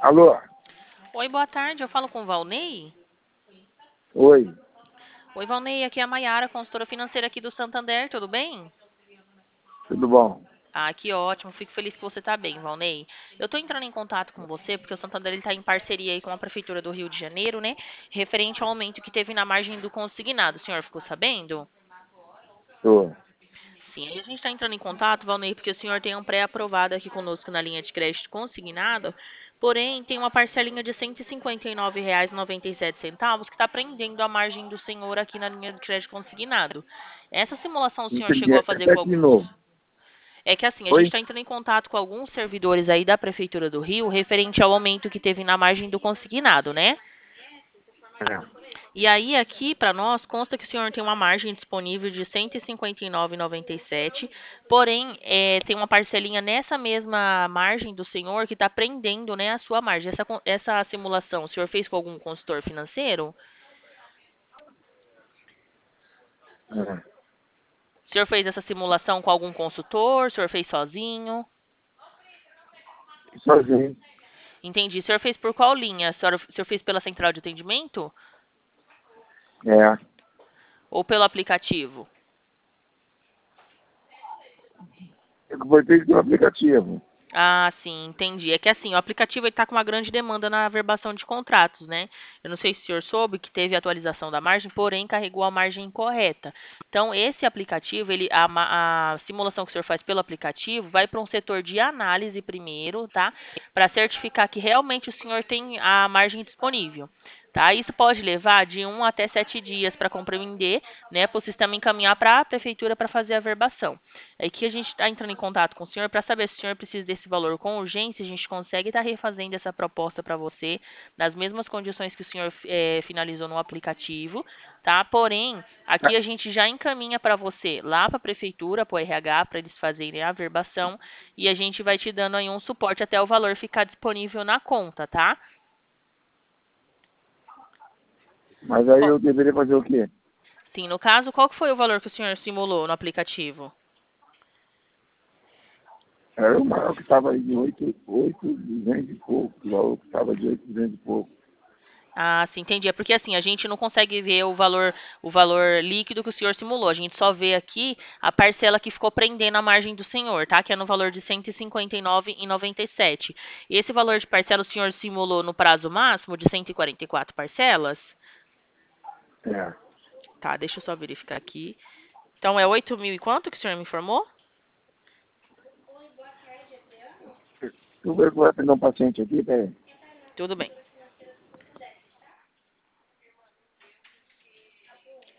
Alô? Oi, boa tarde. Eu falo com o Valnei. Oi, Oi, Valnei. Aqui é a Maiara, consultora financeira aqui do Santander. Tudo bem? tudo bom? Ah, que ótimo. Fico feliz que você está bem, Valnei. Eu estou entrando em contato com você porque o Santander está em parceria aí com a Prefeitura do Rio de Janeiro, né? Referente ao aumento que teve na margem do consignado. O senhor ficou sabendo? Tô. Sim, aí a gente está entrando em contato, Valnei, porque o senhor tem um pré-aprovado aqui conosco na linha de crédito consignado, porém tem uma parcelinha de R$ 159,97 que está prendendo a margem do senhor aqui na linha de crédito consignado. Essa simulação o senhor Entendi. chegou a fazer com Repete de novo. alguns. É que assim, a gente Oi? está entrando em contato com alguns servidores aí da Prefeitura do Rio, referente ao aumento que teve na margem do consignado, né? É. E aí, aqui, para nós, consta que o senhor tem uma margem disponível de R$ 159,97, porém, tem uma parcelinha nessa mesma margem do senhor que está prendendo, né, a sua margem. Essa simulação, o senhor fez com algum consultor financeiro? É. O senhor fez essa simulação com algum consultor? O senhor fez sozinho? Sozinho. Entendi. O senhor fez por qual linha? O senhor fez pela central de atendimento É. ou pelo aplicativo? Eu foi feito pelo aplicativo. Ah, sim, entendi. É que assim, o aplicativo está com uma grande demanda na averbação de contratos, né? Eu não sei se o senhor soube que teve atualização da margem, porém carregou a margem incorreta. Então, esse aplicativo, a simulação que o senhor faz pelo aplicativo, vai para um setor de análise primeiro, tá? Para certificar que realmente o senhor tem a margem disponível. Tá? Isso pode levar de 1 até 7 dias para compreender, né, para o sistema encaminhar para a prefeitura para fazer a averbação. É que a gente está entrando em contato com o senhor para saber se o senhor precisa desse valor com urgência. A gente consegue estar refazendo essa proposta para você, nas mesmas condições que o senhor finalizou no aplicativo, tá? Porém, aqui Tá. a gente já encaminha para você lá para a prefeitura, para o RH, para eles fazerem a averbação, e a gente vai te dando aí um suporte até o valor ficar disponível na conta, tá? Mas aí Qual- eu deveria fazer o quê? Sim, no caso, qual que foi o valor que o senhor simulou no aplicativo? Era o maior que estava aí de 8,200 e pouco. O valor que estava de 8,200 e pouco. Ah, sim, entendi. É porque assim, a gente não consegue ver o valor líquido que o senhor simulou. A gente só vê aqui a parcela que ficou prendendo a margem do senhor, tá? Que é no valor de R$ 159,97. Esse valor de parcela o senhor simulou no prazo máximo de 144 parcelas? É. Tá, deixa eu só verificar aqui. Então é 8.000 e quanto que o senhor me informou? Eu vou atender um paciente aqui, peraí. Tudo bem.